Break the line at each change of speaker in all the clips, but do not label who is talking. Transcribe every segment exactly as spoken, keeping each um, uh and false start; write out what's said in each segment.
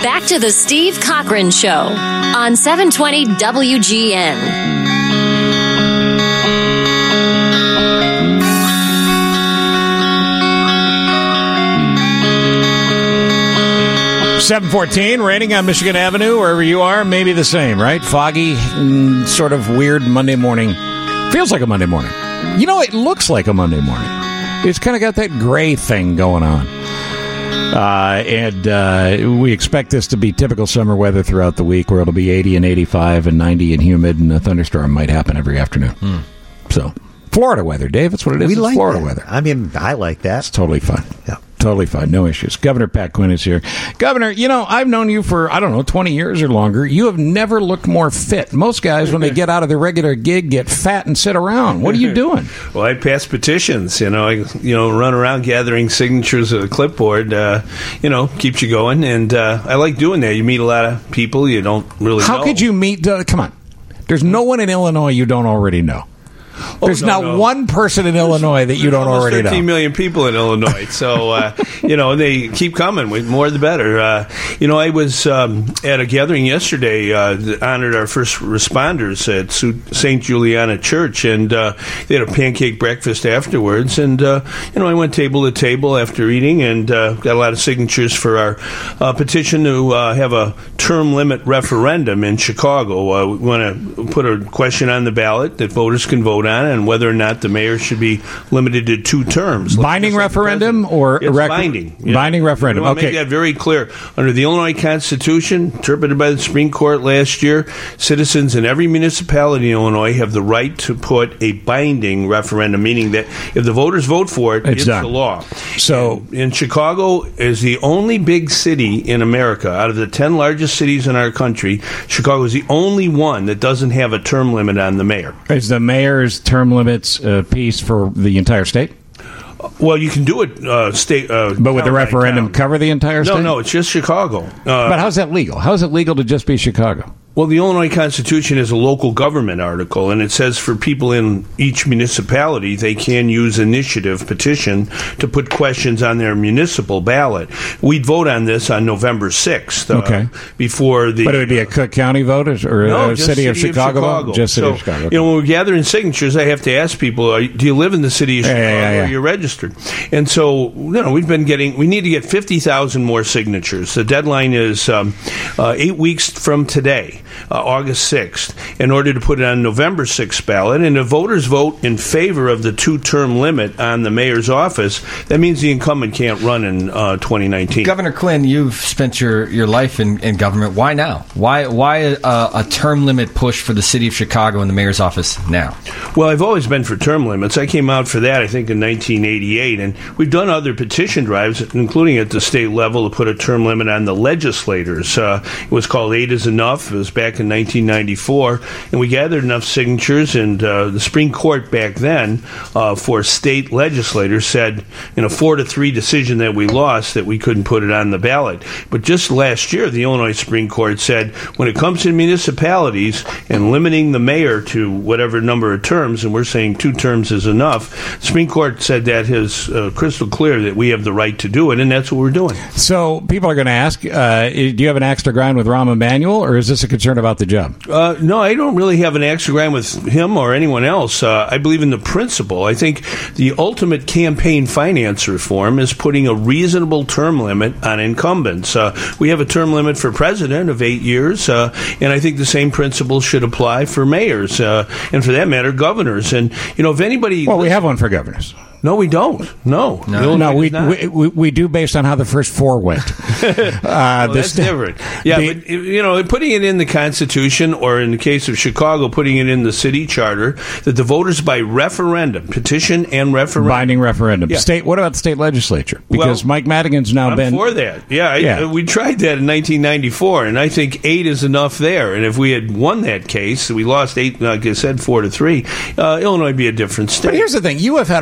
back to the Steve Cochran Show on seven twenty W G N.
seven fourteen, raining on Michigan Avenue, wherever you are, maybe the same, right? Foggy, mm, sort of weird Monday morning. Feels like a Monday morning. You know, it looks like a Monday morning. It's kind of got that gray thing going on. Uh, and uh, we expect this to be typical summer weather throughout the week, where it'll be eighty and eighty-five and ninety and humid, and a thunderstorm might happen every afternoon. Hmm. So, Florida weather, Dave, that's what it is.
We
it's
like
Florida
that.
weather.
I mean, I like that.
It's totally fine.
Yeah.
Totally fine. No issues. Governor Pat Quinn is here. Governor, you know, I've known you for, I don't know, twenty years or longer. You have never looked more fit. Most guys, when they get out of their regular gig, get fat and sit around. What are you doing?
Well, I pass petitions. You know, I you know run around gathering signatures at a clipboard. Uh, you know, keeps you going. And uh, I like doing that. You meet a lot of people you don't really
How
know.
could you meet, uh, come on. There's no one in Illinois you don't already know. There's
oh, no,
not
no.
one person in Illinois that you don't
almost
already know.
thirteen million people in Illinois. So, uh, you know, they keep coming. With more the better. Uh, you know, I was um, at a gathering yesterday uh, that honored our first responders at Saint Juliana Church, and uh, they had a pancake breakfast afterwards. And, uh, you know, I went table to table after eating and uh, got a lot of signatures for our uh, petition to uh, have a term limit referendum in Chicago. Uh, we want to put a question on the ballot that voters can vote on, and whether or not the mayor should be limited to two terms.
Binding
like
referendum or
it's
rec-
binding? Yeah.
Binding referendum.
We want to
Okay.
make that very clear. Under the Illinois Constitution, interpreted by the Supreme Court last year, citizens in every municipality in Illinois have the right to put a binding referendum, meaning that if the voters vote for it,
It's
it's,
done.
the law.
So,
And, and Chicago is the only big city in America out of the ten largest cities in our country. Chicago is the only one that doesn't have a term limit on the mayor.
is the mayor's term limits uh, piece for the entire state?
Well, you can do it uh, state, uh,
But would the
town by
referendum
town.
cover the entire state?
No, no, it's just Chicago. Uh,
But how's that legal? How is it legal to just be Chicago?
Well, the Illinois Constitution is a local government article, and it says for people in each municipality, they can use initiative petition to put questions on their municipal ballot. We'd vote on this on November sixth. Uh,
Okay.
Before the...
But it would be a Cook County vote or or
No,
a
just
city, of Chicago, vote? Just city
so,
of Chicago. Okay.
You know, when we're gathering signatures, I have to ask people, are, do you live in the city of
Yeah,
Chicago
yeah, yeah, yeah.
or you're registered? And so, you know, we've been getting, we need to get fifty thousand more signatures. The deadline is um, uh, eight weeks from today, uh, August sixth, in order to put it on November sixth ballot. And if voters vote in favor of the two-term limit on the mayor's office, that means the incumbent can't run in uh, twenty nineteen.
Governor Quinn, you've spent your, your life in, in government. Why now? Why why a, a term limit push for the city of Chicago and the mayor's office now?
Well, I've always been for term limits. I came out for that, I think, in nineteen eighty-eight, and we've done other petition drives, including at the state level, to put a term limit on the legislators. Uh, it was called Eight is Enough. It was back in nineteen ninety-four, and we gathered enough signatures, and uh, the Supreme Court back then, uh, for state legislators, said in a four to three decision that we lost that we couldn't put it on the ballot. But just last year, the Illinois Supreme Court said when it comes to municipalities and limiting the mayor to whatever number of terms, and we're saying two terms is enough, the Supreme Court said that is uh, crystal clear that we have the right to do it, and that's what we're doing.
So people are going to ask, uh, do you have an axe to grind with Rahm Emanuel, or is this a concern about the job?
Uh, no, I don't really have an axe to grind with him or anyone else. Uh, I believe in the principle. I think the ultimate campaign finance reform is putting a reasonable term limit on incumbents. Uh, we have a term limit for president of eight years, uh, and I think the same principle should apply for mayors, uh, and for that matter, governors. And, you know, if anybody...
Well, we have one for governors.
No, we don't. No.
No, no we, we, we we do based on how the first four went. uh,
well, that's
st-
different. Yeah,
the,
but, you know, putting it in the Constitution, or in the case of Chicago, putting it in the city charter, that the voters by referendum, petition and referendum.
Binding referendum.
Yeah.
State. What about the state legislature? Because
well,
Mike Madigan's now
I'm
been...
for that. Yeah, I,
yeah.
we tried that in nineteen ninety-four, and I think eight is enough there. And if we had won that case, we lost eight, like I said, four to three, uh, Illinois would be a different state.
But here's the thing. You have had a wonderful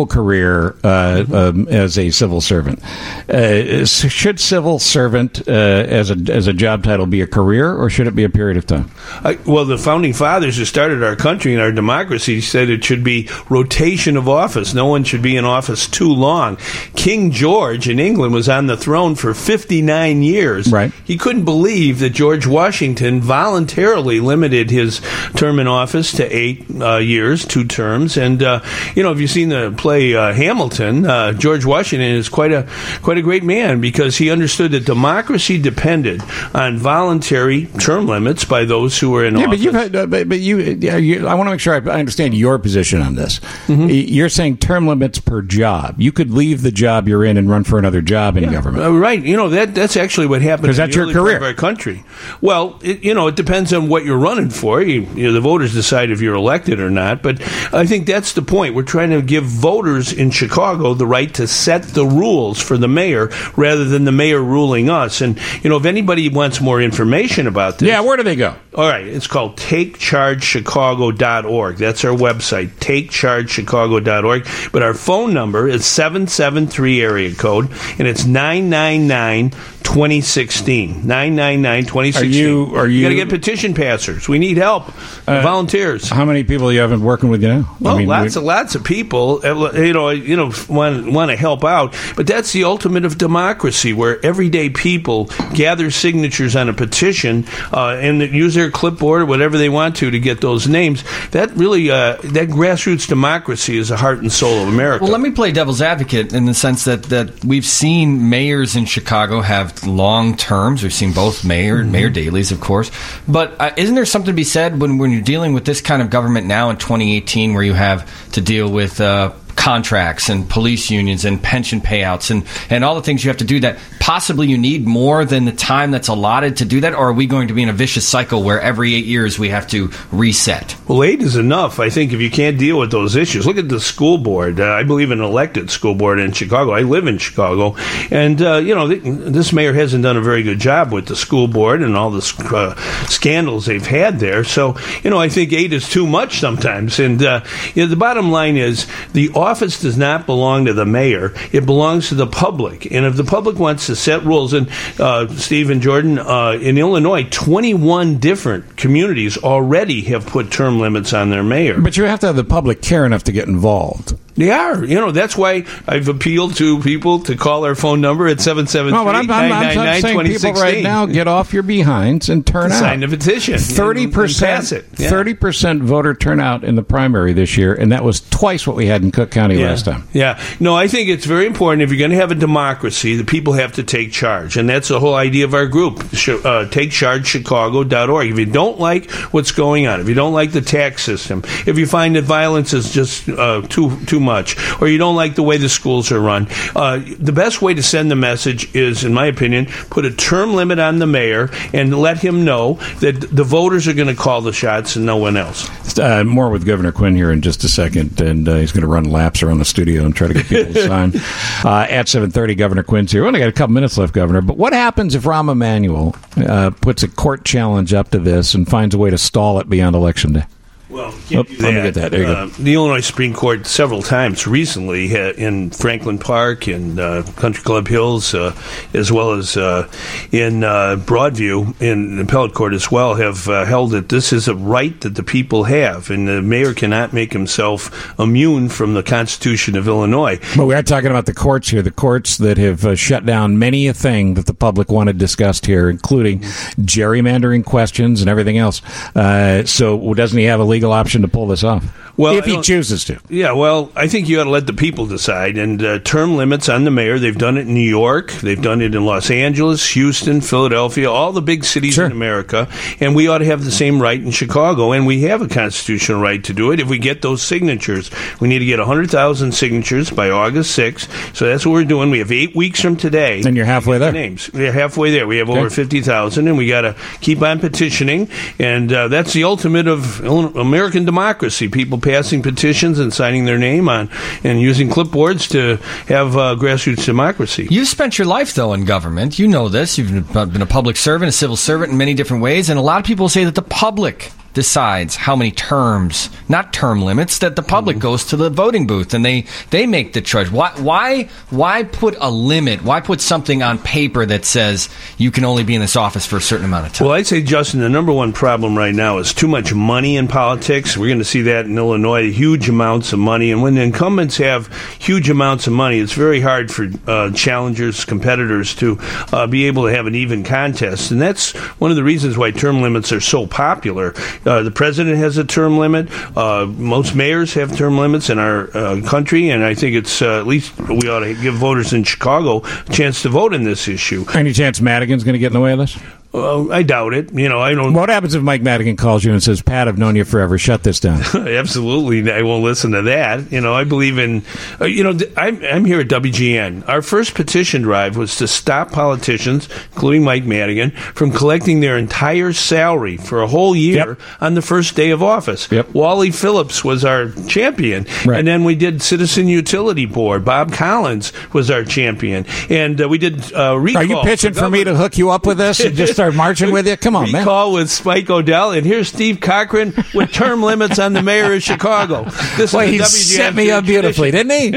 wonderful career uh, um, as a civil servant. Uh, should civil servant uh, as a as a job title be a career, or should it be a period of time?
Uh, well, the founding fathers who started our country and our democracy said it should be rotation of office. No one should be in office too long. King George in England was on the throne for fifty-nine years.
Right.
He couldn't believe that George Washington voluntarily limited his term in office to eight uh, years, two terms. And uh, you know, if you've seen the play uh, Hamilton, uh, George Washington is quite a quite a great man, because he understood that democracy depended on voluntary term limits by those who were in
yeah,
office.
but you've had, uh, but, but you, yeah, you, I want to make sure I, I understand your position on this. Mm-hmm. You're saying term limits per job. You could leave the job you're in and run for another job in
yeah.
government.
Uh, right. You know, that that's actually what happened.
Because that's
in the
your
early
career.
part of our country. Well, it, you know, it depends on what you're running for. You, you know, the voters decide if you're elected or not. But I think that's the point. We're trying to give voters in Chicago the right to set the rules for the mayor rather than the mayor ruling us. And, you know, if anybody wants more information about this.
Yeah, where do they go?
All right. It's called take charge chicago dot org. That's our website, take charge chicago dot org. But our phone number is seven seven three area code, and it's nine nine nine, twenty sixteen. nine nine nine, twenty sixteen.
Are you, are you,
you got to get petition passers. We need help. Uh, volunteers.
How many people do you have working with you now?
Well,
I mean,
lots
we,
and lots of people, you know, you know, want want to help out. But that's the ultimate of democracy, where everyday people gather signatures on a petition uh, and use their clipboard or whatever they want to to get those names. That really, uh, that grassroots democracy is the heart and soul of America.
Well, let me play devil's advocate in the sense that, that we've seen mayors in Chicago have long terms. We've seen both mayor and mm-hmm. Mayor Daley's, of course. But uh, isn't there something to be said when, when you're dealing with this kind of government now in twenty eighteen, where you have to deal with uh, contracts and police unions and pension payouts and, and all the things you have to do, that possibly you need more than the time that's allotted to do that? Or are we going to be in a vicious cycle where every eight years we have to reset?
Well, eight is enough, I think, if you can't deal with those issues. Look at the school board. Uh, I believe in an elected school board in Chicago. I live in Chicago. And, uh, you know, th- this mayor hasn't done a very good job with the school board and all the uh, scandals they've had there. So, you know, I think eight is too much sometimes. And, uh, you know, the bottom line is the office does not belong to the mayor. It belongs to the public. And if the public wants to set rules, and uh, Steve and Jordan, uh, in Illinois, twenty-one different communities already have put term limits on their mayor.
But you have to have the public care enough to get involved.
They are. You know, that's why I've appealed to people to call our phone number at seven seven three, nine nine nine,
saying
twenty
people
sixteen.
Right now, get off your behinds and turn out.
Sign the petition.
thirty percent,
and, and pass it. Yeah.
thirty percent voter turnout in the primary this year, and that was twice what we had in Cook County
yeah.
last time.
Yeah. No, I think it's very important. If you're going to have a democracy, the people have to take charge. And that's the whole idea of our group, uh, take charge chicago dot org. If you don't like what's going on, if you don't like the tax system, if you find that violence is just uh, too too much, or you don't like the way the schools are run, uh, the best way to send the message is, in my opinion, put a term limit on the mayor and let him know that the voters are going to call the shots and no one else.
Uh, more with Governor Quinn here in just a second, and uh, he's going to run laps around the studio and try to get people to sign. Uh, at seven thirty, Governor Quinn's here. We only got a couple minutes left, Governor, but what happens if Rahm Emanuel uh, puts a court challenge up to this and finds a way to stall it beyond Election Day?
Well,
oh, let me get that. There you
uh,
go.
The Illinois Supreme Court several times recently ha- in Franklin Park and uh, Country Club Hills, uh, as well as uh, in uh, Broadview, in the appellate court as well, have uh, held that this is a right that the people have, and the mayor cannot make himself immune from the Constitution of Illinois.
But we are talking about the courts here, the courts that have uh, shut down many a thing that the public wanted discussed here, including gerrymandering questions and everything else. Uh, so doesn't he have a legal option to pull this off?
Well,
if he chooses to.
Yeah, well, I think you ought to let the people decide. And uh, term limits on the mayor, they've done it in New York, they've done it in Los Angeles, Houston, Philadelphia, all the big cities
sure.
in America. And we ought to have the same right in Chicago. And we have a constitutional right to do it if we get those signatures. We need to get one hundred thousand signatures by August sixth. So that's what we're doing. We have eight weeks from today.
And you're halfway there.
Names. We're halfway there. We have
okay.
over fifty thousand, and we got to keep on petitioning. And uh, that's the ultimate of American democracy, people passing petitions and signing their name on and using clipboards to have uh, grassroots democracy.
You've spent your life, though, in government. You know this. You've been a public servant, a civil servant in many different ways, and a lot of people say that the public decides how many terms, not term limits, that the public mm-hmm. goes to the voting booth and they, they make the choice. Why, why, why put a limit? Why put something on paper that says you can only be in this office for a certain amount of time?
Well, I'd say, Justin, the number one problem right now is too much money in politics. We're going to see that in Illinois, huge amounts of money. And when the incumbents have huge amounts of money, it's very hard for uh, challengers, competitors to uh, be able to have an even contest. And that's one of the reasons why term limits are so popular. Uh, the president has a term limit. Uh, most mayors have term limits in our uh, country. And I think it's uh, at least we ought to give voters in Chicago a chance to vote in this issue.
Any chance Madigan's going to get in the way of this?
Well, I doubt it. You know, I don't.
What happens if Mike Madigan calls you and says, "Pat, I've known you forever. Shut this down"?
Absolutely, I won't listen to that. You know, I believe in. Uh, you know, I'm, I'm here at W G N. Our first petition drive was to stop politicians, including Mike Madigan, from collecting their entire salary for a whole year yep. on the first day of office.
Yep.
Wally Phillips was our champion,
right.
and then we did Citizen Utility Board. Bob Collins was our champion, and uh, we did uh, recall.
Are you pitching for, for me to hook you up with this and just start marching with you? Come on, man.
Recall with Spike O'Dell, and here's Steve Cochran with term limits on the mayor of Chicago. This
well,
is
he
the
set me up beautifully, didn't he?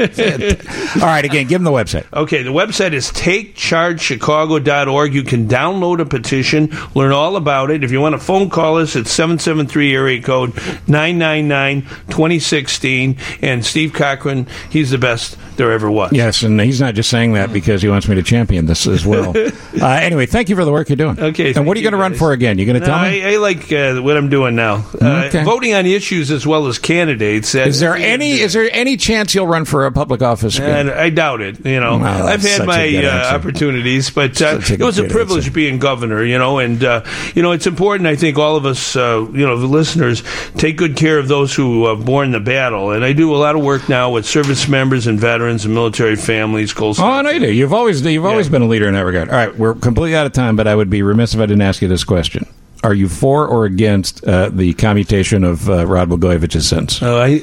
All right, again, give him the website.
Okay, the website is take charge chicago dot org. You can download a petition, learn all about it. If you want to phone call us, it's seven seven three area code nine nine nine, two zero one six. And Steve Cochran, he's the best there ever was.
Yes, and he's not just saying that because he wants me to champion this as well. uh, anyway, thank you for the work you're doing.
Okay.
And what are you going to run for again? You going to tell
no,
me?
I, I like uh, what I'm doing now. Uh,
okay.
Voting on issues as well as candidates. Uh,
is there any Is there any chance you'll run for a public office again?
Uh, I doubt it. You know,
well,
I've had my uh, opportunities, but uh, it was a privilege
answer.
being governor. You know, and uh, you know it's important. I think all of us, uh, you know, the listeners, take good care of those who have borne the battle. And I do a lot of work now with service members and veterans and military families. Cold
oh, no, you do. You've always you've yeah. always been a leader in that regard. All right, we're completely out of time, but I would be remiss if I didn't ask you this question. Are you for or against uh, the commutation of uh, Rod Blagojevich's sentence?
Uh, I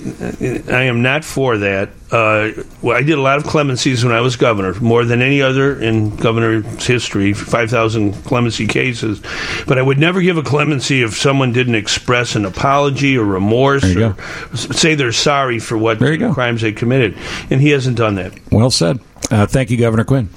I am not for that. Uh, well, I did a lot of clemencies when I was governor, more than any other in governor's history, five thousand clemency cases. But I would never give a clemency if someone didn't express an apology or remorse or go. say they're sorry for what crimes they committed. And he hasn't done that.
Well said. Uh, thank you, Governor Quinn.